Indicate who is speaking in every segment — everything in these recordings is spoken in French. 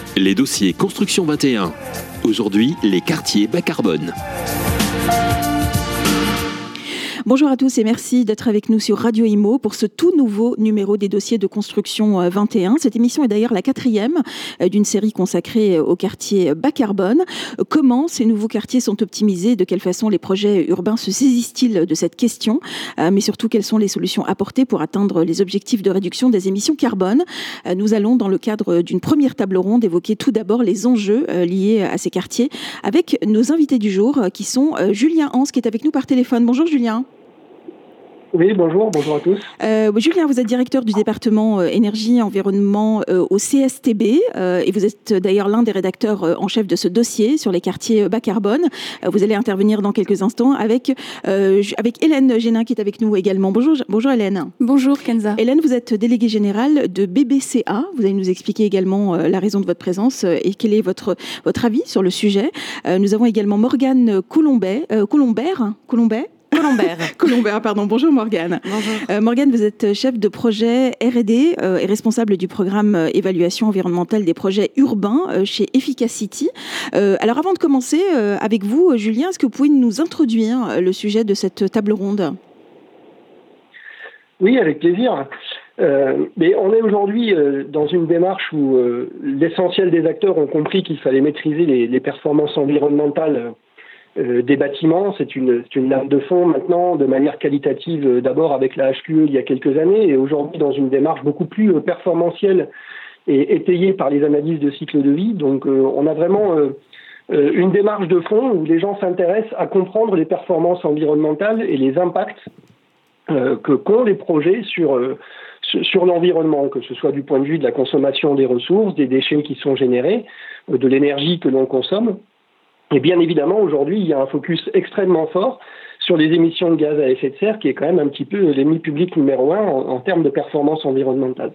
Speaker 1: Les dossiers Construction 21. Aujourd'hui, les quartiers bas carbone.
Speaker 2: Bonjour à tous et merci d'être avec nous sur Radio Imo pour ce tout nouveau numéro des dossiers de construction 21. Cette émission est d'ailleurs la 4e d'une série consacrée aux quartiers bas carbone. Comment ces nouveaux quartiers sont optimisés? De quelle façon les projets urbains se saisissent-ils de cette question? Mais surtout, quelles sont les solutions apportées pour atteindre les objectifs de réduction des émissions carbone? Nous allons, dans le cadre d'une première table ronde, évoquer tout d'abord les enjeux liés à ces quartiers avec nos invités du jour qui sont Julien Hans qui est avec nous par téléphone. Bonjour Julien.
Speaker 3: Oui, bonjour à tous.
Speaker 2: Julien, vous êtes directeur du département énergie et environnement au CSTB et vous êtes d'ailleurs l'un des rédacteurs en chef de ce dossier sur les quartiers bas carbone. Vous allez intervenir dans quelques instants avec Hélène Génin qui est avec nous également. Bonjour Hélène.
Speaker 4: Bonjour Kenza.
Speaker 2: Hélène, vous êtes déléguée générale de BBCA. Vous allez nous expliquer également la raison de votre présence et quel est votre avis sur le sujet. Nous avons également Morgane Colombert. Pardon. Bonjour Morgane.
Speaker 4: Bonjour.
Speaker 2: Morgane, vous êtes chef de projet R&D et responsable du programme évaluation environnementale des projets urbains chez Efficacity. Alors avant de commencer avec vous, Julien, est-ce que vous pouvez nous introduire le sujet de cette table ronde ?
Speaker 3: Oui, avec plaisir. Mais on est aujourd'hui dans une démarche où l'essentiel des acteurs ont compris qu'il fallait maîtriser les performances environnementales des bâtiments. C'est une lame de fond maintenant, de manière qualitative, d'abord avec la HQE il y a quelques années, et aujourd'hui dans une démarche beaucoup plus performantielle et étayée par les analyses de cycle de vie. Donc on a vraiment une démarche de fond où les gens s'intéressent à comprendre les performances environnementales et les impacts qu'ont les projets sur l'environnement, que ce soit du point de vue de la consommation des ressources, des déchets qui sont générés, de l'énergie que l'on consomme. Et bien évidemment, aujourd'hui, il y a un focus extrêmement fort sur les émissions de gaz à effet de serre, qui est quand même un petit peu l'ennemi public numéro 1 en termes de performance environnementale.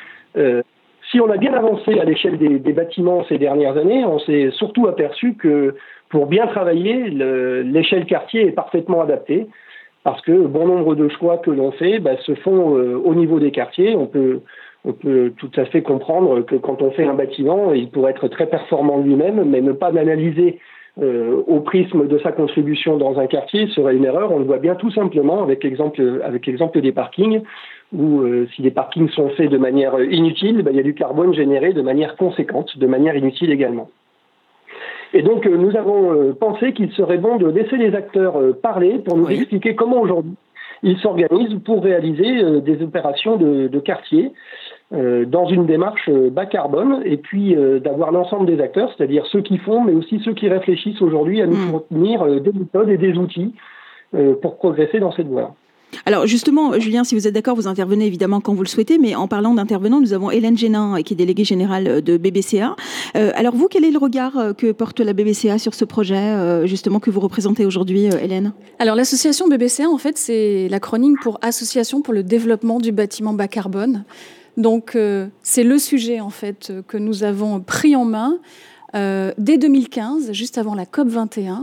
Speaker 3: Si on a bien avancé à l'échelle des bâtiments ces dernières années, on s'est surtout aperçu que pour bien travailler, l'échelle quartier est parfaitement adaptée, parce que bon nombre de choix que l'on fait se font au niveau des quartiers. On peut tout à fait comprendre que quand on fait un bâtiment, il pourrait être très performant lui-même, mais ne pas l'analyser au prisme de sa contribution dans un quartier serait une erreur. On le voit bien tout simplement avec l'exemple des parkings, où si les parkings sont faits de manière inutile, il y a du carbone généré de manière conséquente, de manière inutile également. Et donc nous avons pensé qu'il serait bon de laisser les acteurs parler pour nous expliquer comment aujourd'hui ils s'organisent pour réaliser des opérations de quartier dans une démarche bas carbone, et puis d'avoir l'ensemble des acteurs, c'est-à-dire ceux qui font, mais aussi ceux qui réfléchissent aujourd'hui à nous fournir des méthodes et des outils pour progresser dans cette voie.
Speaker 2: Alors justement, Julien, si vous êtes d'accord, vous intervenez évidemment quand vous le souhaitez, mais en parlant d'intervenants, nous avons Hélène Génin, qui est déléguée générale de BBCA. Alors vous, quel est le regard que porte la BBCA sur ce projet, justement, que vous représentez aujourd'hui, Hélène ?
Speaker 4: Alors l'association BBCA, en fait, c'est l'acronyme pour Association pour le développement du bâtiment bas carbone. Donc c'est le sujet, en fait, que nous avons pris en main dès 2015, juste avant la COP 21.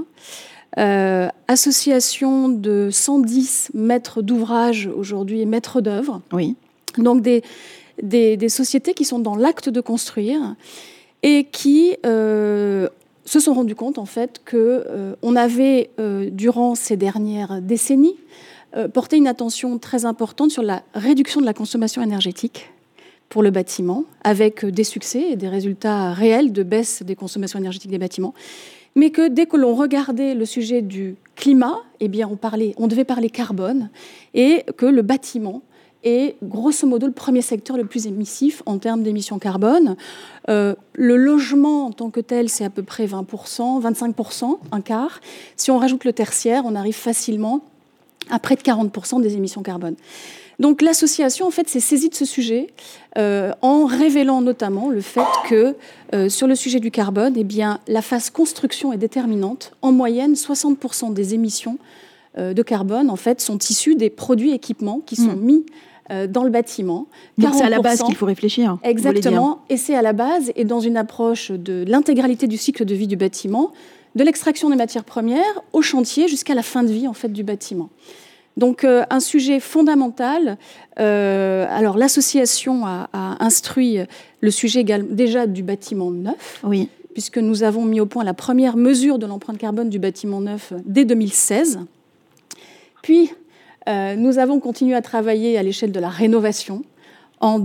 Speaker 4: Association de 110 maîtres d'ouvrage aujourd'hui et maîtres d'œuvre.
Speaker 2: Oui.
Speaker 4: Donc des sociétés qui sont dans l'acte de construire et qui se sont rendus compte en fait qu'on avait durant ces dernières décennies porté une attention très importante sur la réduction de la consommation énergétique pour le bâtiment, avec des succès et des résultats réels de baisse des consommations énergétiques des bâtiments. Mais que dès que l'on regardait le sujet du climat, eh bien on devait parler carbone, et que le bâtiment est grosso modo le premier secteur le plus émissif en termes d'émissions carbone. Le logement en tant que tel, c'est à peu près 20%, 25%, un quart. Si on rajoute le tertiaire, on arrive facilement à près de 40% des émissions carbone. Donc l'association, en fait, s'est saisie de ce sujet en révélant notamment le fait que sur le sujet du carbone, eh bien, la phase construction est déterminante. En moyenne, 60% des émissions de carbone, en fait, sont issues des produits et équipements qui sont mis dans le bâtiment.
Speaker 2: Donc c'est à la base qu'il faut réfléchir.
Speaker 4: Exactement, et c'est à la base, et dans une approche de l'intégralité du cycle de vie du bâtiment, de l'extraction des matières premières au chantier jusqu'à la fin de vie en fait, du bâtiment. Donc un sujet fondamental. Alors l'association a instruit le sujet déjà du bâtiment neuf,
Speaker 2: oui,
Speaker 4: puisque nous avons mis au point la première mesure de l'empreinte carbone du bâtiment neuf dès 2016. Puis nous avons continué à travailler à l'échelle de la rénovation en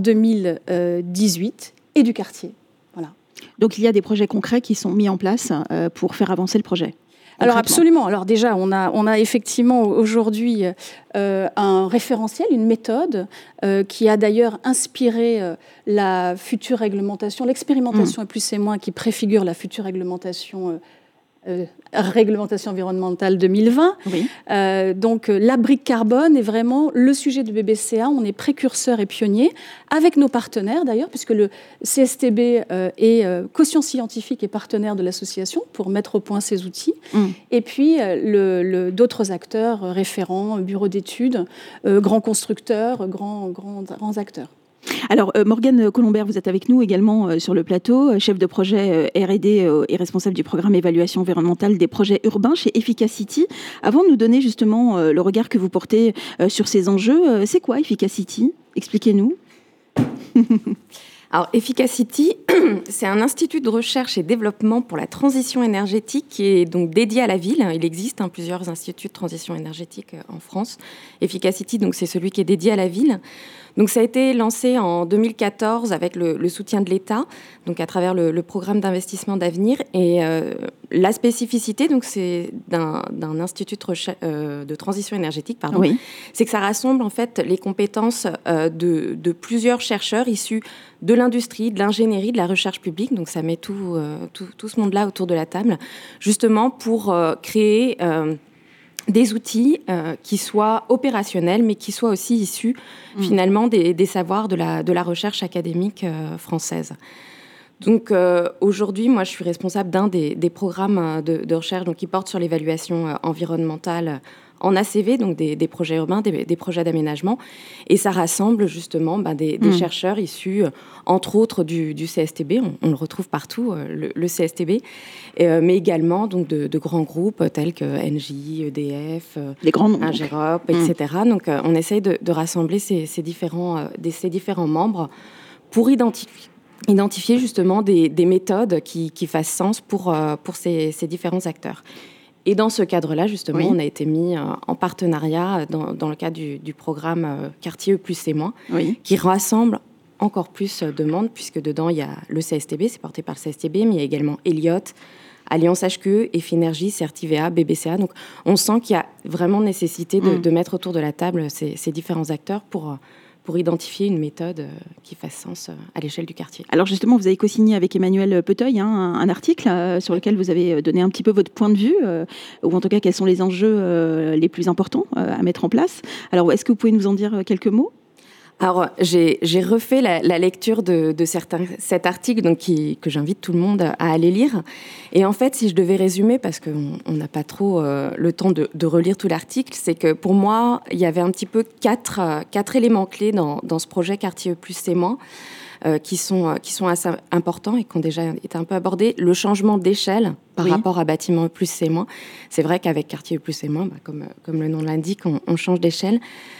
Speaker 4: 2018 et du quartier. Voilà.
Speaker 2: Donc il y a des projets concrets qui sont mis en place pour faire avancer le projet.
Speaker 4: Alors absolument. Alors déjà, on a effectivement aujourd'hui un référentiel, une méthode qui a d'ailleurs inspiré la future réglementation, l'expérimentation plus et moins qui préfigure la future réglementation environnementale 2020.
Speaker 2: Oui.
Speaker 4: Donc la brique carbone est vraiment le sujet de BBCA. On est précurseur et pionnier avec nos partenaires d'ailleurs, puisque le CSTB est caution scientifique et partenaire de l'association pour mettre au point ces outils. Et puis d'autres acteurs référents, bureaux d'études, grands constructeurs, grands acteurs.
Speaker 2: Alors, Morgane Colombert, vous êtes avec nous également sur le plateau, chef de projet R&D et responsable du programme évaluation environnementale des projets urbains chez Efficacity. Avant de nous donner justement le regard que vous portez sur ces enjeux, c'est quoi Efficacity ? Expliquez-nous.
Speaker 5: Alors, Efficacity, c'est un institut de recherche et développement pour la transition énergétique qui est donc dédié à la ville. Il existe plusieurs instituts de transition énergétique en France. Efficacity, donc, c'est celui qui est dédié à la ville. Donc, ça a été lancé en 2014 avec le soutien de l'État, donc à travers le programme d'investissement d'avenir. Et la spécificité, donc, c'est d'un institut de transition énergétique,
Speaker 2: oui.
Speaker 5: C'est que ça rassemble en fait les compétences de plusieurs chercheurs issus de l'industrie, de l'ingénierie, de la recherche publique. Donc, ça met tout ce monde-là autour de la table, justement pour créer des outils qui soient opérationnels, mais qui soient aussi issus finalement des savoirs de la recherche académique française. Donc aujourd'hui, moi, je suis responsable d'un des programmes de recherche qui porte sur l'évaluation environnementale en ACV, donc des projets urbains, des projets d'aménagement. Et ça rassemble justement des chercheurs issus, entre autres, du CSTB. On le retrouve partout, le CSTB, mais également donc, de grands groupes tels que Engie, EDF, Ingerop, etc. Donc on essaye de rassembler ces différents membres pour identifier justement des méthodes qui fassent sens pour ces différents acteurs. Et dans ce cadre-là, justement, on a été mis en partenariat dans le cadre du programme Quartier E+C-, qui rassemble encore plus de monde, puisque dedans, il y a le CSTB, c'est porté par le CSTB, mais il y a également Elliott, Alliance HQE, Effinergie, Certivea, BBCA. Donc, on sent qu'il y a vraiment nécessité de mettre autour de la table ces différents acteurs pour identifier une méthode qui fasse sens à l'échelle du quartier.
Speaker 2: Alors justement, vous avez co-signé avec Emmanuel Peteuil un article sur lequel vous avez donné un petit peu votre point de vue, ou en tout cas quels sont les enjeux les plus importants à mettre en place. Alors est-ce que vous pouvez nous en dire quelques mots ?
Speaker 5: Alors, j'ai refait la lecture de cet article que j'invite tout le monde à aller lire. Et en fait, si je devais résumer, parce qu'on n'a pas trop le temps de relire tout l'article, c'est que pour moi, il y avait un petit peu quatre éléments clés dans ce projet Quartier E+C-, qui sont assez importants et qui ont déjà été un peu abordés. Le changement d'échelle par rapport à bâtiment E+C-. C'est vrai qu'avec Quartier E+C-, comme le nom l'indique, on change d'échelle.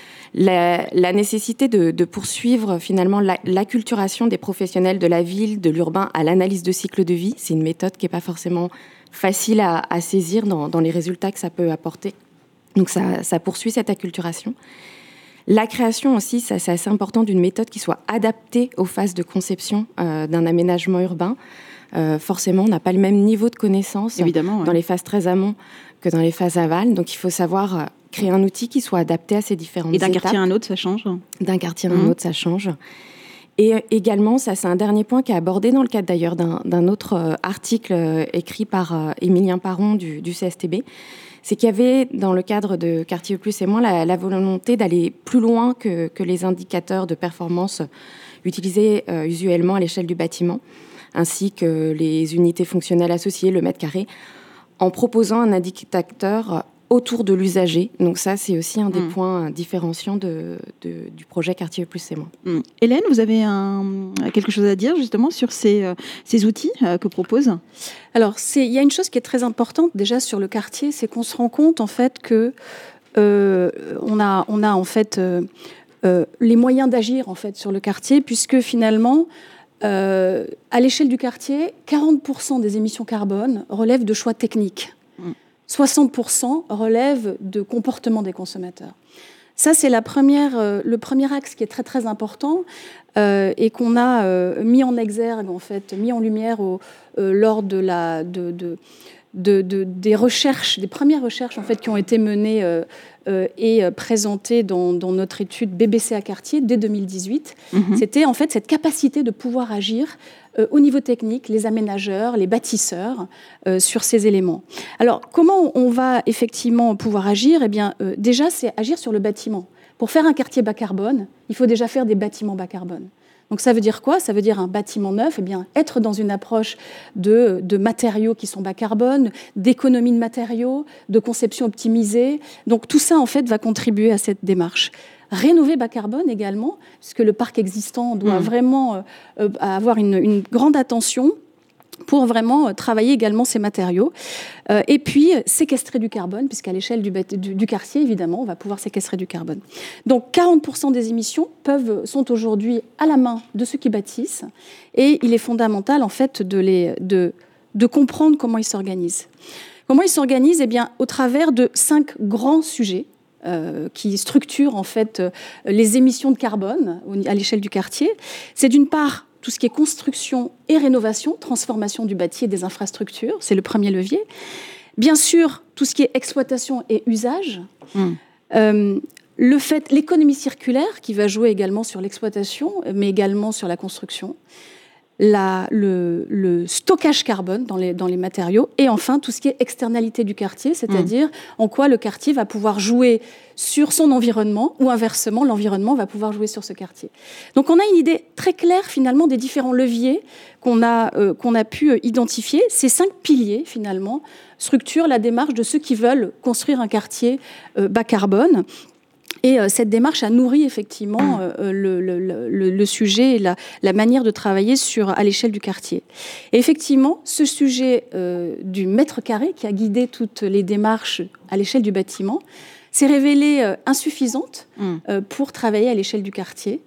Speaker 5: La nécessité de poursuivre finalement l'acculturation des professionnels de la ville, de l'urbain à l'analyse de cycle de vie. C'est une méthode qui n'est pas forcément facile à saisir dans les résultats que ça peut apporter. Donc ça poursuit cette acculturation. La création aussi, c'est assez important, d'une méthode qui soit adaptée aux phases de conception d'un aménagement urbain. Forcément, on n'a pas le même niveau de connaissance dans les phases très amont que dans les phases aval. Donc il faut savoir créer un outil qui soit adapté à ces différentes étapes.
Speaker 2: Et d'un quartier à un autre, ça change ?
Speaker 5: D'un quartier à un autre, ça change. Et également, ça c'est un dernier point qui est abordé dans le cadre d'ailleurs d'un autre article écrit par Émilien Parron du CSTB, c'est qu'il y avait dans le cadre de Quartier E+C-, la volonté d'aller plus loin que les indicateurs de performance utilisés usuellement à l'échelle du bâtiment, ainsi que les unités fonctionnelles associées, le mètre carré, en proposant un indicateur autour de l'usager. Donc ça, c'est aussi un des points différenciants du projet Quartier E+C-.
Speaker 2: Hélène, vous avez quelque chose à dire justement sur ces outils que propose ?
Speaker 4: Alors, il y a une chose qui est très importante déjà sur le quartier, c'est qu'on se rend compte en fait que on a en fait les moyens d'agir en fait sur le quartier, puisque finalement, à l'échelle du quartier, 40% des émissions carbone relèvent de choix techniques. 60% relèvent de comportement des consommateurs. Ça, c'est le premier axe qui est très, très important et qu'on a mis en exergue, en fait, mis en lumière lors des recherches, des premières recherches en fait, qui ont été menées et présentées dans notre étude BBC à quartier dès 2018. C'était en fait cette capacité de pouvoir agir au niveau technique, les aménageurs, les bâtisseurs, sur ces éléments. Alors, comment on va effectivement pouvoir agir ? Eh bien, déjà, c'est agir sur le bâtiment. Pour faire un quartier bas carbone, il faut déjà faire des bâtiments bas carbone. Donc ça veut dire quoi ? Ça veut dire un bâtiment neuf, eh bien, être dans une approche de matériaux qui sont bas carbone, d'économie de matériaux, de conception optimisée. Donc tout ça, en fait, va contribuer à cette démarche. Rénover bas carbone également, puisque le parc existant doit vraiment avoir une grande attention pour vraiment travailler également ces matériaux. Et puis, séquestrer du carbone, puisqu'à l'échelle du quartier, évidemment, on va pouvoir séquestrer du carbone. Donc, 40% des émissions sont aujourd'hui à la main de ceux qui bâtissent. Et il est fondamental, en fait, de comprendre comment ils s'organisent. Comment ils s'organisent ? Eh bien, au travers de 5 grands sujets qui structurent, en fait, les émissions de carbone à l'échelle du quartier. C'est d'une part tout ce qui est construction et rénovation, transformation du bâti et des infrastructures, c'est le premier levier. Bien sûr, tout ce qui est exploitation et usage. L'économie circulaire qui va jouer également sur l'exploitation, mais également sur la construction. Le stockage carbone dans les matériaux. Et enfin, tout ce qui est externalité du quartier, c'est-à-dire en quoi le quartier va pouvoir jouer sur son environnement ou inversement, l'environnement va pouvoir jouer sur ce quartier. Donc on a une idée très claire finalement des différents leviers qu'on a pu identifier. Ces 5 piliers finalement structurent la démarche de ceux qui veulent construire un quartier bas carbone. Et cette démarche a nourri effectivement le sujet et la manière de travailler à l'échelle du quartier. Et effectivement, ce sujet du mètre carré qui a guidé toutes les démarches à l'échelle du bâtiment s'est révélé insuffisante pour travailler à l'échelle du quartier.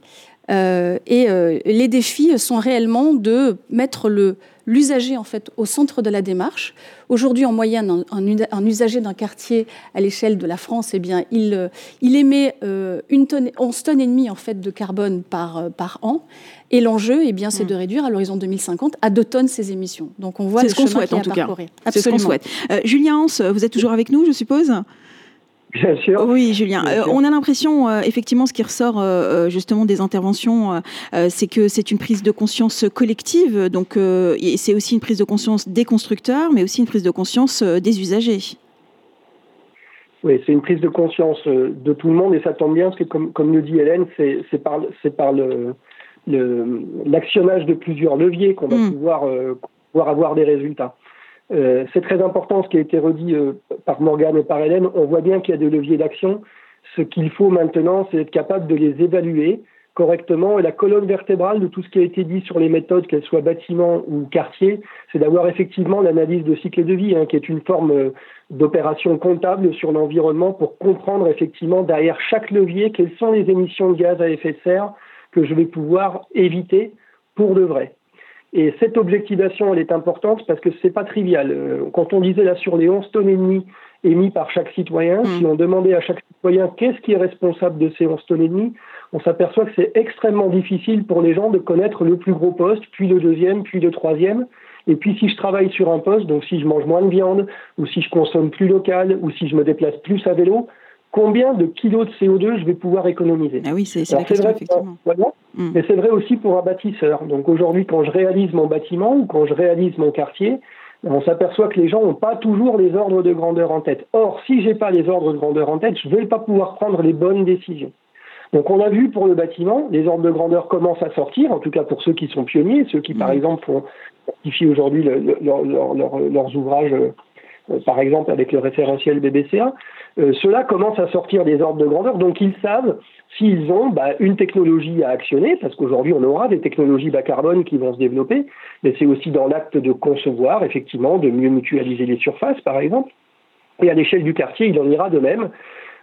Speaker 4: Les défis sont réellement de mettre l'usager en fait au centre de la démarche. Aujourd'hui, en moyenne, un usager d'un quartier à l'échelle de la France, eh bien, il émet 11 tonnes et demie en fait de carbone par an. Et l'enjeu, eh bien, c'est de réduire à l'horizon 2050 à 2 tonnes ces émissions. Donc, on voit le chemin qui est à parcourir.
Speaker 2: C'est ce qu'on souhaite. Julien Hans, vous êtes toujours avec nous, je suppose ?
Speaker 3: Bien sûr.
Speaker 2: Oui, Julien. On a l'impression, effectivement, ce qui ressort justement des interventions, c'est que c'est une prise de conscience collective. Donc, c'est aussi une prise de conscience des constructeurs, mais aussi une prise de conscience des usagers.
Speaker 3: Oui, c'est une prise de conscience de tout le monde, et ça tombe bien parce que, comme le dit Hélène, c'est par l'actionnage de plusieurs leviers qu'on va pouvoir avoir des résultats. C'est très important ce qui a été redit par Morgane et par Hélène. On voit bien qu'il y a des leviers d'action. Ce qu'il faut maintenant, c'est être capable de les évaluer correctement. Et la colonne vertébrale de tout ce qui a été dit sur les méthodes, qu'elles soient bâtiments ou quartiers, c'est d'avoir effectivement l'analyse de cycle de vie, qui est une forme d'opération comptable sur l'environnement pour comprendre effectivement derrière chaque levier quelles sont les émissions de gaz à effet de serre que je vais pouvoir éviter pour de vrai. Et cette objectivation, elle est importante parce que c'est pas trivial. Quand on disait là sur les 11 tonnes et demie émis par chaque citoyen, si on demandait à chaque citoyen qu'est-ce qui est responsable de ces 11 tonnes et demie, on s'aperçoit que c'est extrêmement difficile pour les gens de connaître le plus gros poste, puis le deuxième, puis le troisième. Et puis si je travaille sur un poste, donc si je mange moins de viande, ou si je consomme plus local, ou si je me déplace plus à vélo, combien de kilos de CO2 je vais pouvoir économiser.
Speaker 2: Ah oui, c'est la question, effectivement.
Speaker 3: Mais c'est vrai aussi pour un bâtisseur. Donc aujourd'hui, quand je réalise mon bâtiment ou quand je réalise mon quartier, on s'aperçoit que les gens n'ont pas toujours les ordres de grandeur en tête. Or, si je n'ai pas les ordres de grandeur en tête, je ne vais pas pouvoir prendre les bonnes décisions. Donc on a vu pour le bâtiment, les ordres de grandeur commencent à sortir, en tout cas pour ceux qui sont pionniers, ceux qui par exemple font certifier aujourd'hui leurs ouvrages, par exemple avec le référentiel BBCA. Ceux-là commencent à sortir des ordres de grandeur, donc ils savent s'ils ont une technologie à actionner, parce qu'aujourd'hui on aura des technologies bas carbone qui vont se développer, mais c'est aussi dans l'acte de concevoir, effectivement, de mieux mutualiser les surfaces, par exemple. Et à l'échelle du quartier, il en ira de même.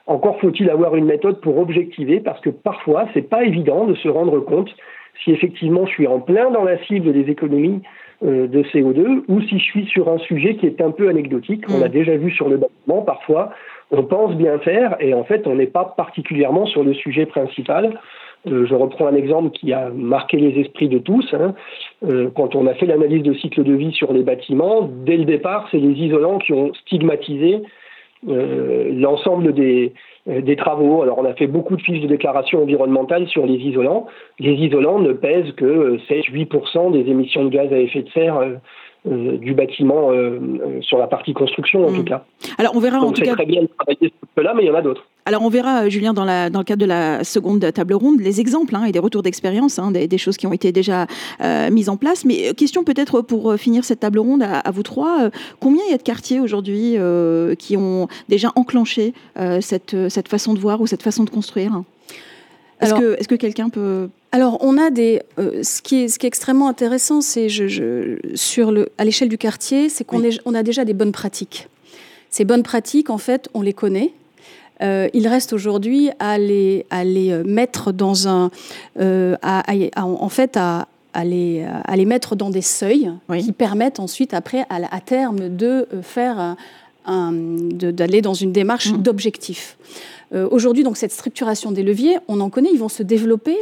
Speaker 3: Encore faut-il avoir une méthode pour objectiver, parce que parfois, c'est pas évident de se rendre compte si effectivement je suis en plein dans la cible des économies de CO2 ou si je suis sur un sujet qui est un peu anecdotique. On l'a déjà vu sur le bâtiment, parfois on pense bien faire et en fait on n'est pas particulièrement sur le sujet principal. Je reprends un exemple qui a marqué les esprits de tous. Quand on a fait l'analyse de cycle de vie sur les bâtiments, dès le départ, c'est les isolants qui ont stigmatisé l'ensemble des travaux. Alors on a fait beaucoup de fiches de déclaration environnementale sur les isolants. Les isolants ne pèsent que 7-8% des émissions de gaz à effet de serre du bâtiment sur la partie construction en tout cas.
Speaker 2: Alors on verra. Donc, en tout cas
Speaker 3: très bien de travailler sur cela, mais il y en a d'autres.
Speaker 2: Alors on verra, Julien, dans le cadre de la seconde table ronde, les exemples et des retours d'expérience, des choses qui ont été déjà mises en place. Mais question peut-être pour finir cette table ronde à vous trois, combien il y a de quartiers aujourd'hui qui ont déjà enclenché cette façon de voir ou cette façon de construire ? Est-ce que quelqu'un peut...
Speaker 4: Alors, on a ce qui est extrêmement intéressant, c'est à l'échelle du quartier, c'est qu'on a déjà des bonnes pratiques. Ces bonnes pratiques, en fait, on les connaît. Il reste aujourd'hui à les mettre dans à les mettre dans des seuils qui permettent ensuite, après, à terme, de faire d'aller dans une démarche d'objectif. Aujourd'hui, donc, cette structuration des leviers, on en connaît, ils vont se développer.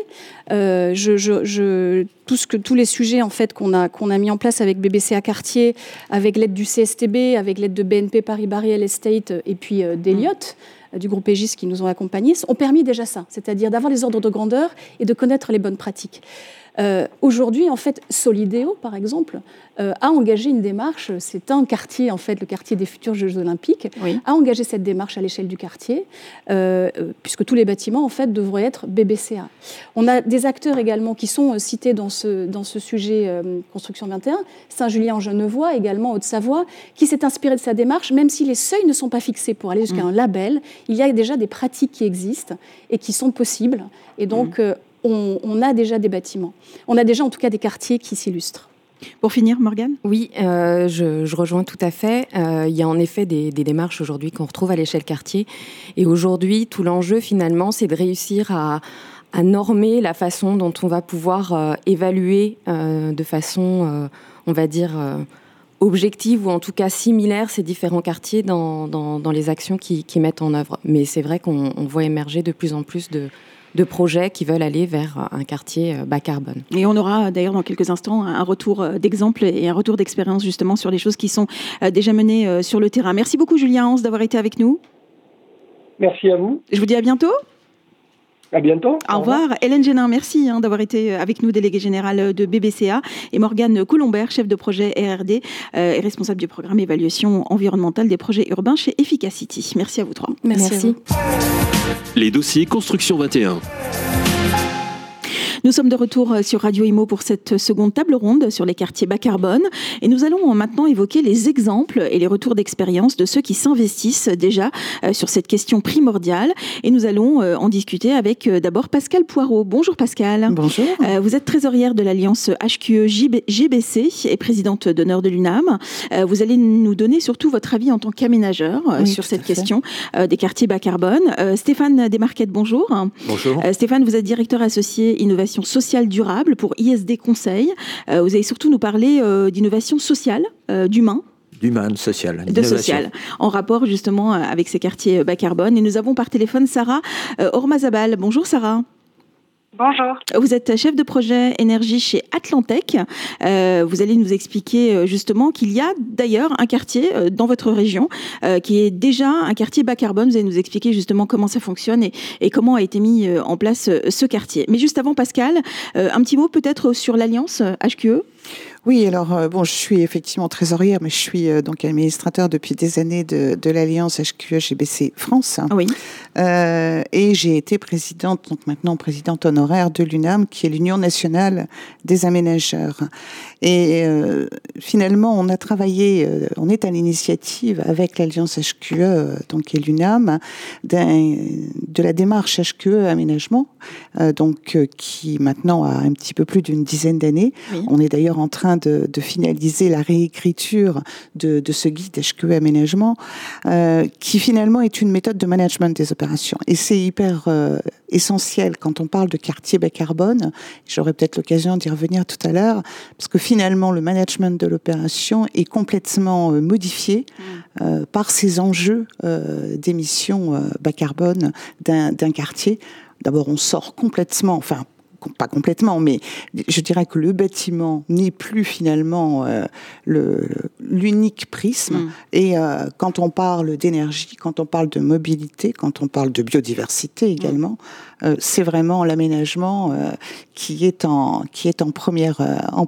Speaker 4: Tous les sujets en fait, qu'on a mis en place avec BBCA Quartier, avec l'aide du CSTB, avec l'aide de BNP Paribas Real Estate et puis d'Elliott, du groupe Aegis qui nous ont accompagnés, ont permis déjà ça, c'est-à-dire d'avoir les ordres de grandeur et de connaître les bonnes pratiques. Aujourd'hui, en fait, Solideo, par exemple, a engagé une démarche. C'est un quartier, en fait, le quartier des futurs Jeux Olympiques, a engagé cette démarche à l'échelle du quartier, puisque tous les bâtiments, en fait, devraient être BBCA. On a des acteurs également qui sont cités dans ce sujet Construction 21. Saint-Julien-en-Genevois, également Haute-Savoie, qui s'est inspiré de sa démarche, même si les seuils ne sont pas fixés pour aller jusqu'à un label, il y a déjà des pratiques qui existent et qui sont possibles. Et donc, on a déjà des bâtiments. On a déjà, en tout cas, des quartiers qui s'illustrent.
Speaker 2: Pour finir, Morgane ?
Speaker 5: Oui, je rejoins tout à fait. Il y a en effet des démarches aujourd'hui qu'on retrouve à l'échelle quartier. Et aujourd'hui, tout l'enjeu, finalement, c'est de réussir à normer la façon dont on va pouvoir évaluer de façon, on va dire, objective ou en tout cas similaire ces différents quartiers dans les actions qui mettent en œuvre. Mais c'est vrai qu'on voit émerger de plus en plus de projets qui veulent aller vers un quartier bas carbone.
Speaker 2: Et on aura d'ailleurs dans quelques instants un retour d'exemple et un retour d'expérience justement sur les choses qui sont déjà menées sur le terrain. Merci beaucoup Julien Hans d'avoir été avec nous.
Speaker 3: Merci à vous.
Speaker 2: Je vous dis à bientôt.
Speaker 3: À bientôt.
Speaker 2: Au revoir. Hélène Génin, merci d'avoir été avec nous, déléguée générale de BBCA, et Morgane Colombert, chef de projet RRD et responsable du programme évaluation environnementale des projets urbains chez Efficacity. Merci à vous trois.
Speaker 4: Merci.
Speaker 1: Les dossiers Construction 21.
Speaker 2: Nous sommes de retour sur Radio Imo pour cette seconde table ronde sur les quartiers bas carbone et nous allons maintenant évoquer les exemples et les retours d'expérience de ceux qui s'investissent déjà sur cette question primordiale et nous allons en discuter avec d'abord Pascale Poirot. Bonjour Pascale.
Speaker 6: Bonjour.
Speaker 2: Vous êtes trésorière de l'Alliance HQE-GBC et présidente d'honneur de l'UNAM. Vous allez nous donner surtout votre avis en tant qu'aménageur sur cette question des quartiers bas carbone. Stéphane Desmarquettes, bonjour.
Speaker 6: Bonjour.
Speaker 2: Stéphane, vous êtes directeur associé innovation sociale durable pour ISD Conseil. Vous allez surtout nous parler d'innovation sociale, d'humain.
Speaker 6: D'humain, social.
Speaker 2: De social, en rapport justement avec ces quartiers bas carbone. Et nous avons par téléphone Sarah Ormazabal. Bonjour Sarah.
Speaker 7: Bonjour.
Speaker 2: Vous êtes chef de projet énergie chez Atlantec. Vous allez nous expliquer justement qu'il y a d'ailleurs un quartier dans votre région qui est déjà un quartier bas carbone. Vous allez nous expliquer justement comment ça fonctionne et comment a été mis en place ce quartier. Mais juste avant, Pascal, un petit mot peut-être sur l'Alliance HQE.
Speaker 6: Oui, alors je suis effectivement trésorière, mais je suis donc administrateur depuis des années de l'Alliance HQE-GBC France.
Speaker 2: Oui.
Speaker 6: Et j'ai été présidente, donc maintenant présidente honoraire de l'UNAM, qui est l'Union nationale des aménageurs. Et finalement, on a travaillé, on est à l'initiative avec l'Alliance HQE, donc et l'UNAM, de la démarche HQE aménagement, qui maintenant a un petit peu plus d'une dizaine d'années. Oui. On est d'ailleurs en train train de finaliser la réécriture de ce guide HQE aménagement, qui finalement est une méthode de management des opérations. Et c'est hyper essentiel quand on parle de quartier bas carbone. J'aurai peut-être l'occasion d'y revenir tout à l'heure, parce que finalement, le management de l'opération est complètement modifié par ces enjeux d'émissions bas carbone d'un quartier. D'abord, on sort complètement, enfin, pas complètement, mais je dirais que le bâtiment n'est plus finalement l'unique prisme. Et quand on parle d'énergie, quand on parle de mobilité, quand on parle de biodiversité également, c'est vraiment l'aménagement qui est en première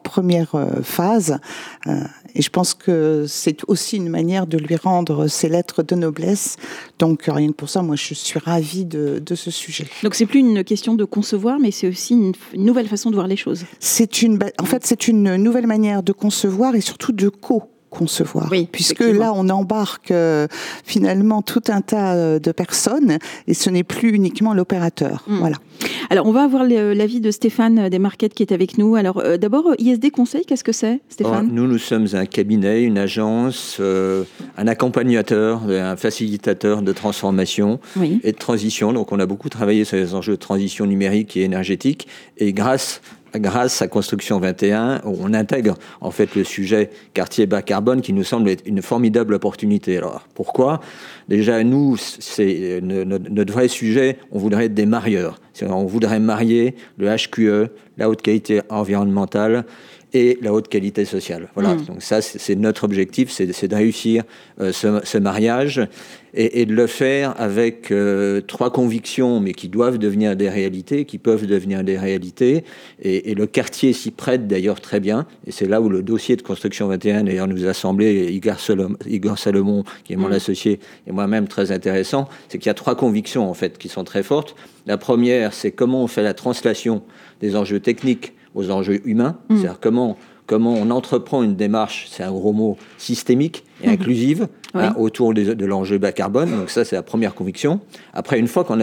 Speaker 6: phase. Et je pense que c'est aussi une manière de lui rendre ses lettres de noblesse. Donc rien que pour ça, moi je suis ravie de ce sujet.
Speaker 2: Donc c'est plus une question de concevoir, mais c'est aussi une nouvelle façon de voir les choses.
Speaker 6: C'est une nouvelle manière de concevoir et surtout de concevoir,
Speaker 2: oui,
Speaker 6: puisque là on embarque finalement tout un tas de personnes et ce n'est plus uniquement l'opérateur. Voilà.
Speaker 2: Alors on va avoir l'avis de Stéphane Desmarquettes qui est avec nous. Alors d'abord, ISD Conseil, qu'est-ce que c'est, Stéphane ?
Speaker 7: Nous sommes un cabinet, une agence, un accompagnateur, un facilitateur de transformation et de transition. Donc on a beaucoup travaillé sur les enjeux de transition numérique et énergétique, et grâce à Construction 21, on intègre en fait le sujet quartier bas carbone qui nous semble être une formidable opportunité. Alors pourquoi ? Déjà, nous, c'est notre vrai sujet, on voudrait être des marieurs. On voudrait marier le HQE, la haute qualité environnementale, et la haute qualité sociale. Voilà. Donc ça, c'est notre objectif, c'est de réussir ce mariage et de le faire avec 3 convictions, mais qui doivent devenir des réalités, qui peuvent devenir des réalités. Et le quartier s'y prête d'ailleurs très bien. Et c'est là où le dossier de Construction 21, d'ailleurs, nous a semblé, Igor Salomon, qui est mon associé, et moi-même très intéressant, c'est qu'il y a 3 convictions, en fait, qui sont très fortes. La première, c'est comment on fait la translation des enjeux techniques aux enjeux humains, c'est-à-dire comment on entreprend une démarche, c'est un gros mot, systémique et inclusive autour de l'enjeu bas carbone. Donc ça, c'est la première conviction. Après, une fois qu'on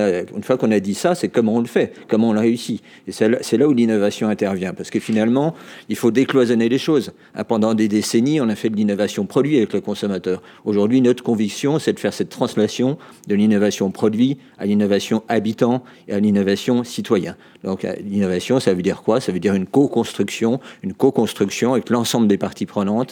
Speaker 7: a dit ça, c'est comment on le fait, comment on le réussit. Et c'est là où l'innovation intervient, parce que finalement, il faut décloisonner les choses. Pendant des décennies, on a fait de l'innovation produit avec le consommateur. Aujourd'hui, notre conviction, c'est de faire cette translation de l'innovation produit à l'innovation habitant et à l'innovation citoyen. Donc l'innovation, ça veut dire quoi ? Ça veut dire une co-construction avec l'ensemble des parties prenantes,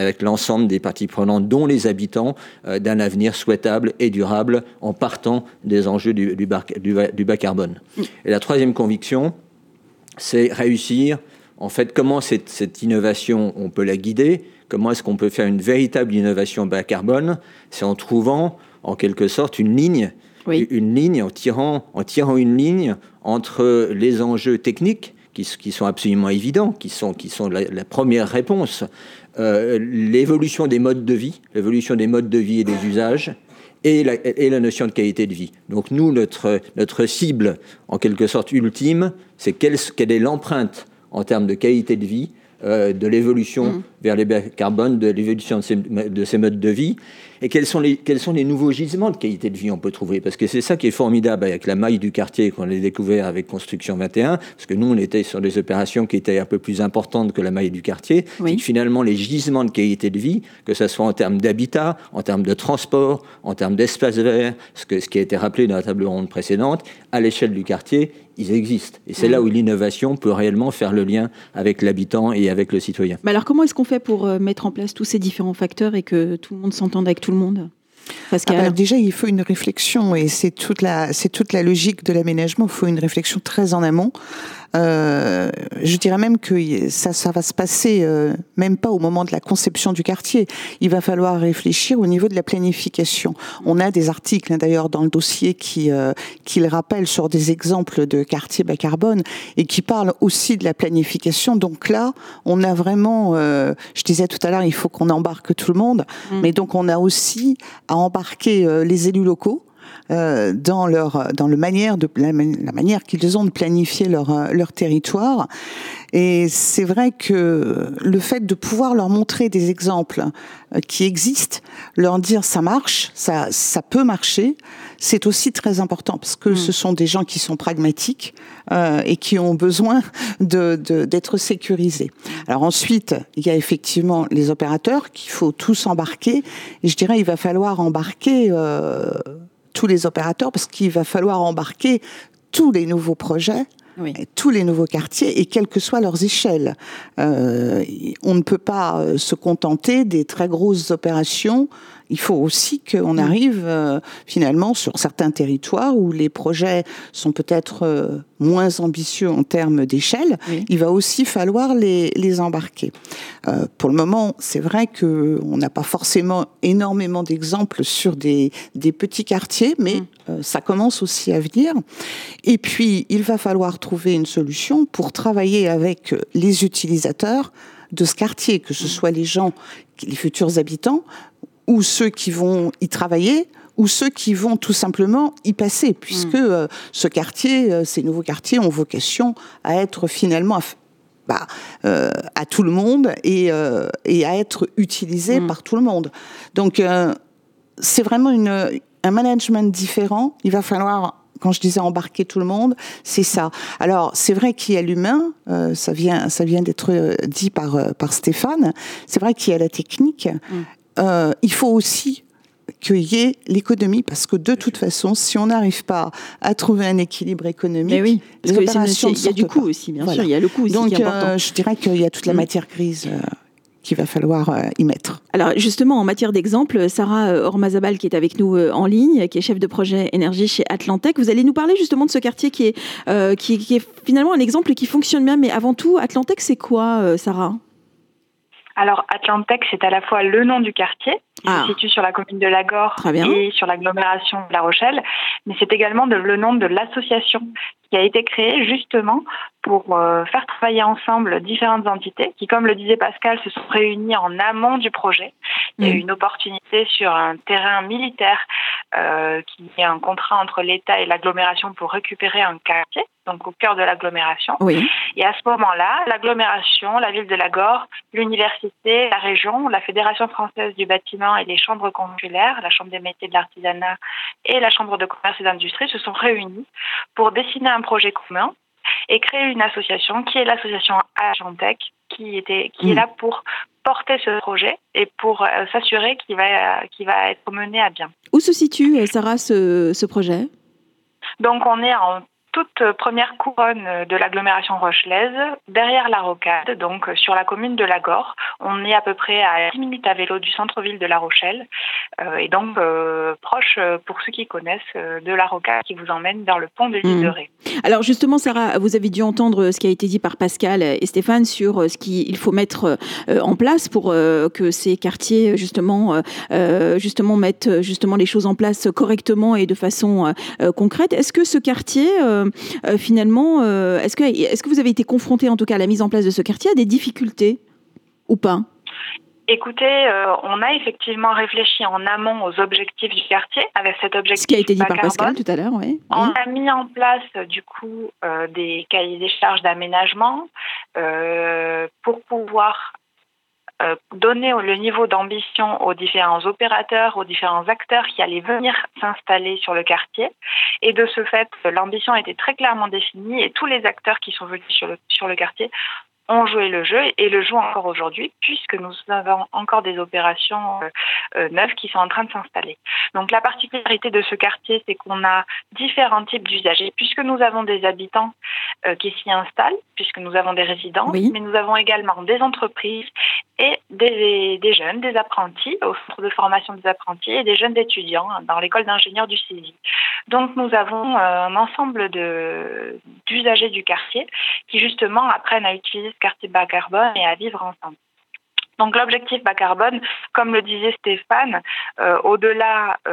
Speaker 7: dont les habitants, d'un avenir souhaitable et durable en partant des enjeux du bas carbone. Et la troisième conviction, c'est réussir, en fait, comment cette innovation, on peut la guider, comment est-ce qu'on peut faire une véritable innovation bas carbone, c'est en trouvant, en quelque sorte, une ligne, en tirant une ligne entre les enjeux techniques, qui sont absolument évidents, qui sont la première réponse, l'évolution des modes de vie et des usages, et la notion de qualité de vie. Donc nous, notre cible, en quelque sorte ultime, c'est quelle est l'empreinte en termes de qualité de vie, de l'évolution vers les bas carbone, de l'évolution de ces modes de vie, et quels sont les nouveaux gisements de qualité de vie on peut trouver, parce que c'est ça qui est formidable avec la maille du quartier qu'on a découvert avec Construction 21, parce que nous on était sur des opérations qui étaient un peu plus importantes que la maille du quartier, c'est que finalement les gisements de qualité de vie, que ce soit en termes d'habitat, en termes de transport, en termes d'espace vert, ce qui a été rappelé dans la table ronde précédente, à l'échelle du quartier, ils existent. Et c'est là où l'innovation peut réellement faire le lien avec l'habitant et avec le citoyen.
Speaker 2: Mais alors comment est-ce qu'on fait pour mettre en place tous ces différents facteurs et que tout le monde s'entende avec tout le monde ?
Speaker 6: Déjà, il faut une réflexion, et c'est toute la logique de l'aménagement. Il faut une réflexion très en amont. Je dirais même que ça va se passer même pas au moment de la conception du quartier. Il va falloir réfléchir au niveau de la planification. On a des articles d'ailleurs dans le dossier qui le rappellent sur des exemples de quartiers bas carbone et qui parlent aussi de la planification. Donc là, on a vraiment, je disais tout à l'heure, il faut qu'on embarque tout le monde, mais donc on a aussi à embarquer les élus locaux. dans la manière qu'ils ont de planifier leur territoire. Et c'est vrai que le fait de pouvoir leur montrer des exemples qui existent, leur dire ça marche, ça peut marcher, c'est aussi très important parce que ce sont des gens qui sont pragmatiques et qui ont besoin d'être sécurisés. Alors ensuite, il y a effectivement les opérateurs qu'il faut tous embarquer. Et je dirais il va falloir embarquer tous les opérateurs parce qu'il va falloir embarquer tous les nouveaux projets. Oui. Tous les nouveaux quartiers et quelles que soient leurs échelles. On ne peut pas se contenter des très grosses opérations. Il faut aussi qu'on arrive finalement sur certains territoires où les projets sont peut-être moins ambitieux en termes d'échelle. Oui. Il va aussi falloir les embarquer. Pour le moment, c'est vrai qu'on n'a pas forcément énormément d'exemples sur des petits quartiers, mais ça commence aussi à venir. Et puis, il va falloir trouver une solution pour travailler avec les utilisateurs de ce quartier, que ce soit les gens, les futurs habitants, ou ceux qui vont y travailler, ou ceux qui vont tout simplement y passer, puisque ce quartier, ces nouveaux quartiers ont vocation à être finalement à tout le monde et à être utilisés par tout le monde. Donc, c'est vraiment un management différent. Il va falloir, quand je disais embarquer tout le monde, c'est ça. Alors, c'est vrai qu'il y a l'humain, ça vient d'être dit par Stéphane, c'est vrai qu'il y a la technique. Il faut aussi qu'il y ait l'économie, parce que de toute façon, si on n'arrive pas à trouver un équilibre économique,
Speaker 2: oui,
Speaker 6: les opérations
Speaker 2: il y a du coût aussi, bien sûr, il y a le coût aussi.
Speaker 6: Donc,
Speaker 2: qui est important.
Speaker 6: Je dirais qu'il y a toute la matière grise qu'il va falloir y mettre.
Speaker 2: Alors justement, en matière d'exemple, Sarah Ormazabal qui est avec nous en ligne, qui est chef de projet énergie chez Atlantec, vous allez nous parler justement de ce quartier qui est finalement un exemple qui fonctionne bien, mais avant tout, Atlantec, c'est quoi, Sarah ?
Speaker 8: Alors, Atlantec, c'est à la fois le nom du quartier, qui se situe sur la commune de Lagor et sur l'agglomération de La Rochelle, mais c'est également le nom de l'association qui a été créée justement pour faire travailler ensemble différentes entités qui, comme le disait Pascal, se sont réunies en amont du projet. Il y a eu une opportunité sur un terrain militaire qui est un contrat entre l'État et l'agglomération pour récupérer un quartier, donc au cœur de l'agglomération. Oui. Et à ce moment-là, l'agglomération, la ville de Lagor, l'université, la région, la Fédération française du bâtiment et les chambres consulaires, la Chambre des métiers de l'artisanat et la Chambre de commerce et d'industrie se sont réunis pour dessiner un projet commun et créer une association qui est l'association Atlantec, qui est là pour porter ce projet et pour s'assurer qu'il va être mené à bien.
Speaker 2: Où se situe, Sarah, ce projet ?
Speaker 8: Donc on est en toute première couronne de l'agglomération rochelaise, derrière la Rocade, donc sur la commune de Lagor. On est à peu près à 10 minutes à vélo du centre-ville de La Rochelle, et donc proche, pour ceux qui connaissent, de la Rocade qui vous emmène vers le pont de l'île de Ré.
Speaker 2: Alors justement, Sarah, vous avez dû entendre ce qui a été dit par Pascal et Stéphane sur ce qu'il faut mettre en place pour que ces quartiers justement mettent les choses en place correctement et de façon concrète. Est-ce que ce quartier finalement, est-ce que vous avez été confronté, en tout cas à la mise en place de ce quartier, à des difficultés ou pas ?
Speaker 8: Écoutez, on a effectivement réfléchi en amont aux objectifs du quartier, avec cet objectif.
Speaker 2: Ce qui a été dit par Pascal tout à l'heure, oui.
Speaker 8: On a mis en place, du coup, des cahiers des charges d'aménagement pour pouvoir donner le niveau d'ambition aux différents opérateurs, aux différents acteurs qui allaient venir s'installer sur le quartier. Et de ce fait, l'ambition était très clairement définie et tous les acteurs qui sont venus sur le quartier ont joué le jeu et le jouent encore aujourd'hui puisque nous avons encore des opérations neuves qui sont en train de s'installer. Donc la particularité de ce quartier, c'est qu'on a différents types d'usagers puisque nous avons des habitants qui s'y installent, puisque nous avons des résidences, mais nous avons également des entreprises et des jeunes, des apprentis au centre de formation des apprentis et des jeunes étudiants dans l'école d'ingénieurs du CESI. Donc nous avons un ensemble d'usagers du quartier qui justement apprennent à utiliser ce quartier bas carbone et à vivre ensemble. Donc l'objectif bas carbone, comme le disait Stéphane, Au-delà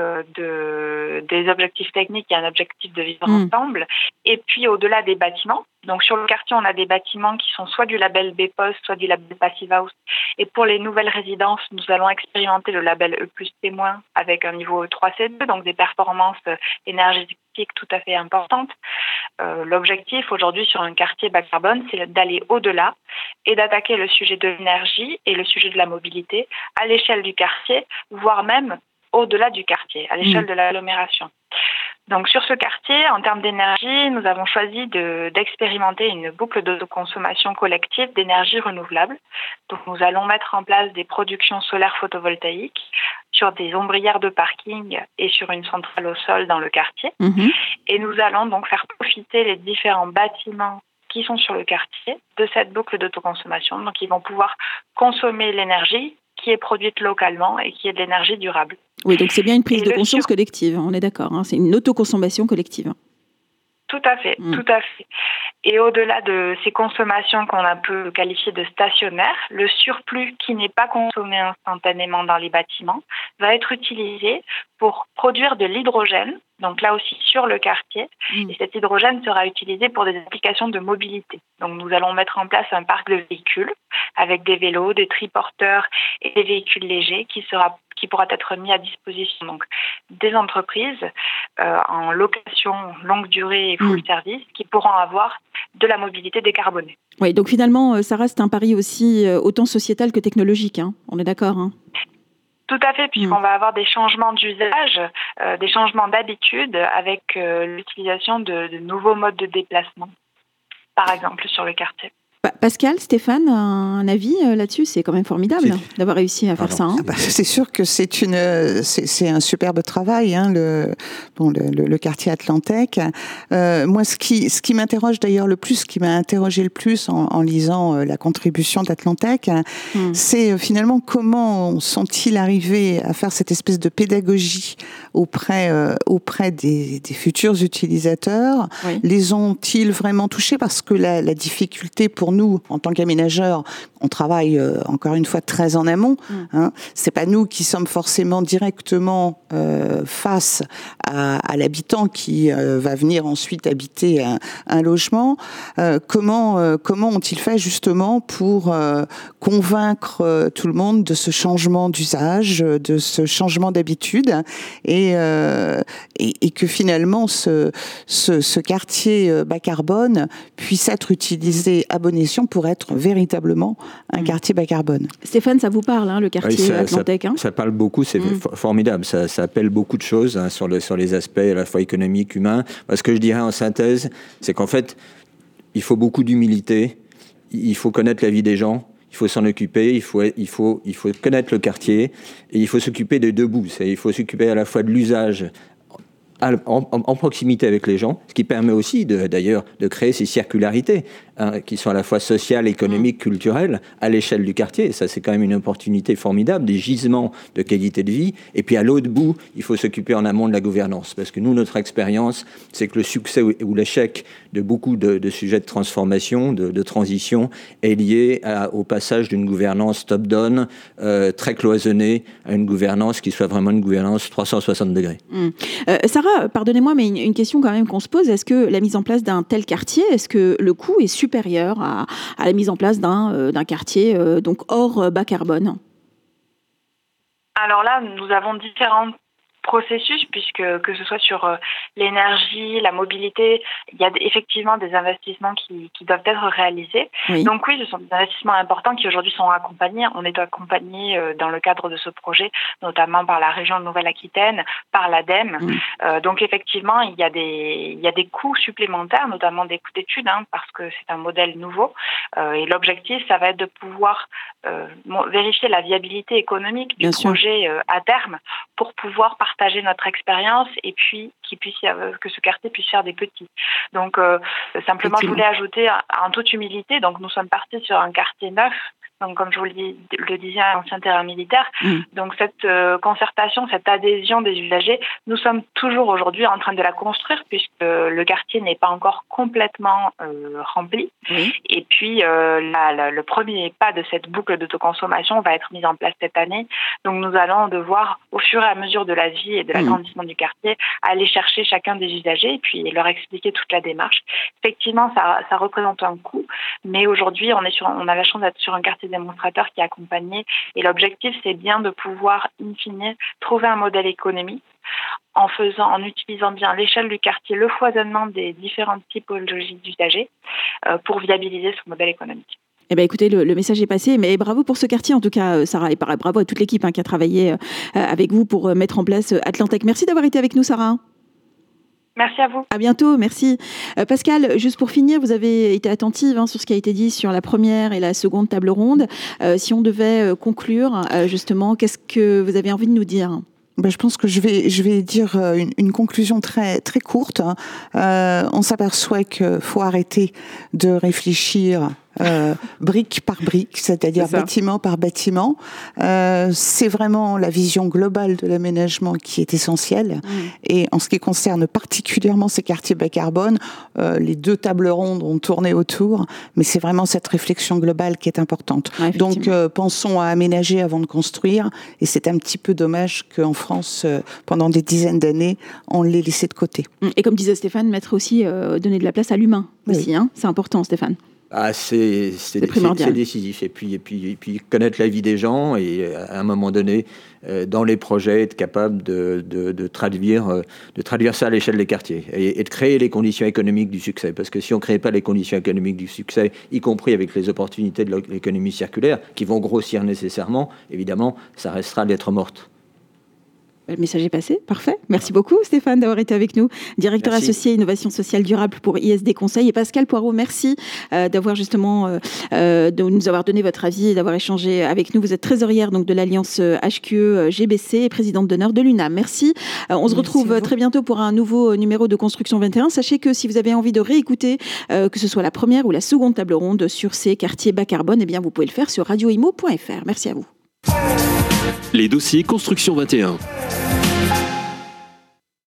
Speaker 8: des objectifs techniques, il y a un objectif de vivre ensemble. Et puis, au-delà des bâtiments, donc sur le quartier, on a des bâtiments qui sont soit du label BPOS, soit du label Passive House. Et pour les nouvelles résidences, nous allons expérimenter le label E+T- avec un niveau 3C2, donc des performances énergétiques tout à fait importantes. L'objectif aujourd'hui sur un quartier bas carbone, c'est d'aller au-delà et d'attaquer le sujet de l'énergie et le sujet de la mobilité à l'échelle du quartier, voire même au-delà du quartier, à l'échelle de l'agglomération. Donc sur ce quartier, en termes d'énergie, nous avons choisi d'expérimenter une boucle d'autoconsommation collective d'énergie renouvelable. Donc nous allons mettre en place des productions solaires photovoltaïques sur des ombrières de parking et sur une centrale au sol dans le quartier. Et nous allons donc faire profiter les différents bâtiments qui sont sur le quartier de cette boucle d'autoconsommation. Donc ils vont pouvoir consommer l'énergie qui est produite localement et qui est de l'énergie durable.
Speaker 2: Oui, donc c'est bien une prise de conscience collective, on est d'accord, hein, c'est une autoconsommation collective.
Speaker 8: Tout à fait, tout à fait. Et au-delà de ces consommations qu'on a peut qualifier de stationnaires, le surplus qui n'est pas consommé instantanément dans les bâtiments va être utilisé pour produire de l'hydrogène, donc là aussi sur le quartier. Et cet hydrogène sera utilisé pour des applications de mobilité. Donc nous allons mettre en place un parc de véhicules avec des vélos, des triporteurs et des véhicules légers qui pourra être mis à disposition donc des entreprises en location longue durée et full service qui pourront avoir de la mobilité décarbonée.
Speaker 2: Oui, donc finalement, ça reste un pari aussi autant sociétal que technologique, hein. On est d'accord, hein.
Speaker 8: Tout à fait, puisqu'on va avoir des changements d'usage, des changements d'habitude avec l'utilisation de nouveaux modes de déplacement, par exemple sur le quartier.
Speaker 2: Pascal, Stéphane, un avis là-dessus? C'est quand même formidable d'avoir réussi à faire ça. Hein.
Speaker 6: C'est sûr que c'est un superbe travail, hein, le quartier Atlantec. Moi, ce qui m'interroge d'ailleurs le plus, ce qui m'a interrogé le plus en lisant la contribution d'Atlantec, c'est finalement comment sont-ils arrivés à faire cette espèce de pédagogie auprès des futurs utilisateurs. Les ont-ils vraiment touchés? Parce que la difficulté pour nous, en tant qu'aménageurs, on travaille encore une fois très en amont. Hein. C'est pas nous qui sommes forcément directement face à l'habitant qui va venir ensuite habiter un logement. Comment ont-ils fait justement pour convaincre tout le monde de ce changement d'usage, de ce changement d'habitude, et que finalement ce quartier bas carbone puisse être utilisé à bon escient pour être véritablement un quartier bas carbone.
Speaker 2: Stéphane, ça vous parle, hein, le quartier Atlantec, hein?
Speaker 7: Ça parle beaucoup, c'est formidable. Ça appelle beaucoup de choses, hein, sur les aspects à la fois économiques, humains. Ce que je dirais en synthèse, c'est qu'en fait, il faut beaucoup d'humilité, il faut connaître la vie des gens, il faut s'en occuper, il faut connaître le quartier, et il faut s'occuper des deux bouts. Il faut s'occuper à la fois de l'usage en proximité avec les gens, ce qui permet aussi d'ailleurs de créer ces circularités, hein, qui sont à la fois sociales, économiques, culturelles, à l'échelle du quartier. Et ça, c'est quand même une opportunité formidable, des gisements de qualité de vie. Et puis à l'autre bout, il faut s'occuper en amont de la gouvernance. Parce que nous, notre expérience, c'est que le succès ou l'échec de beaucoup de sujets de transformation, de transition, est lié au passage d'une gouvernance top-down, très cloisonnée, à une gouvernance qui soit vraiment une gouvernance 360 degrés.
Speaker 2: Sarah, pardonnez-moi, mais une question quand même qu'on se pose, est-ce que la mise en place d'un tel quartier, est-ce que le coût est supérieur à la mise en place d'un quartier donc hors bas carbone?
Speaker 8: Alors là, nous avons différents processus, puisque que ce soit sur l'énergie, la mobilité, il y a effectivement des investissements qui doivent être réalisés. Donc oui, ce sont des investissements importants qui aujourd'hui sont accompagnés. On est accompagné dans le cadre de ce projet, notamment par la région de Nouvelle-Aquitaine, par l'ADEME. Donc effectivement, il y a des coûts supplémentaires, notamment des coûts d'études, hein, parce que c'est un modèle nouveau. Et l'objectif, ça va être de pouvoir vérifier la viabilité économique du projet à terme pour pouvoir partager notre expérience et puis que ce quartier puisse faire des petits. Donc simplement, je voulais ajouter en toute humilité, donc nous sommes partis sur un quartier neuf donc comme je vous le disais, un ancien terrain militaire. Donc cette concertation, cette adhésion des usagers, nous sommes toujours aujourd'hui en train de la construire puisque le quartier n'est pas encore complètement rempli. Et puis le premier pas de cette boucle d'autoconsommation va être mis en place cette année. Donc nous allons devoir, au fur et à mesure de la vie et de l'agrandissement du quartier, aller chercher chacun des usagers et puis leur expliquer toute la démarche. Effectivement, ça représente un coût, mais aujourd'hui, on a la chance d'être sur un quartier démonstrateur qui est accompagné et l'objectif, c'est bien de pouvoir, in fine, trouver un modèle économique en utilisant bien l'échelle du quartier, le foisonnement des différentes typologies d'usagers pour viabiliser ce modèle économique.
Speaker 2: Eh bien, écoutez, le message est passé, mais bravo pour ce quartier, en tout cas, Sarah, et bravo à toute l'équipe qui a travaillé avec vous pour mettre en place Atlantec. Merci d'avoir été avec nous, Sarah.
Speaker 8: Merci à vous.
Speaker 2: À bientôt, merci. Pascal, juste pour finir, vous avez été attentive sur ce qui a été dit sur la première et la seconde table ronde. Si on devait conclure, justement, qu'est-ce que vous avez envie de nous dire ?
Speaker 6: Je pense que je vais dire une conclusion très très courte. On s'aperçoit qu'il faut arrêter de réfléchir brique par brique, c'est-à-dire bâtiment par bâtiment. C'est vraiment la vision globale de l'aménagement qui est essentielle. Et en ce qui concerne particulièrement ces quartiers bas carbone, les 2 tables rondes ont tourné autour, mais c'est vraiment cette réflexion globale qui est importante. Donc pensons à aménager avant de construire, et c'est un petit peu dommage qu'en France, pendant des dizaines d'années, on l'ait laissé de côté.
Speaker 2: Et comme disait Stéphane, donner de la place à l'humain aussi, c'est important, Stéphane.
Speaker 7: C'est décisif. Et puis connaître la vie des gens et à un moment donné, dans les projets, être capable de traduire ça à l'échelle des quartiers et de créer les conditions économiques du succès. Parce que si on ne crée pas les conditions économiques du succès, y compris avec les opportunités de l'économie circulaire, qui vont grossir nécessairement, évidemment, ça restera lettre morte.
Speaker 2: Le message est passé, parfait. Merci beaucoup Stéphane d'avoir été avec nous, directeur associé Innovation Sociale Durable pour ISD Conseil. Et Pascal Poirot, merci d'avoir justement de nous avoir donné votre avis et d'avoir échangé avec nous. Vous êtes trésorière donc de l'Alliance HQE GBC et présidente d'honneur de l'UNAM. Merci. On se retrouve très bientôt pour un nouveau numéro de Construction 21. Sachez que si vous avez envie de réécouter, que ce soit la première ou la seconde table ronde sur ces quartiers bas carbone, eh bien vous pouvez le faire sur radioimo.fr. Merci à vous.
Speaker 1: Les dossiers Construction 21.